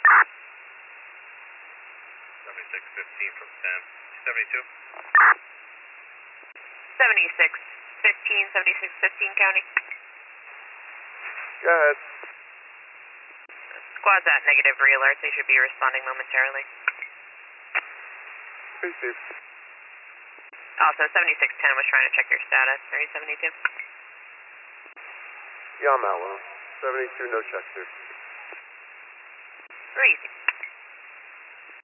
7615 from 10. 72. 7615, 7615 County. Go ahead. Squad's at negative re-alert. They should be responding momentarily. Hey, Steve. Also, 7610 was trying to check your status. Are you 72? Yeah, I'm out, well. 72, no check, Steve. Great.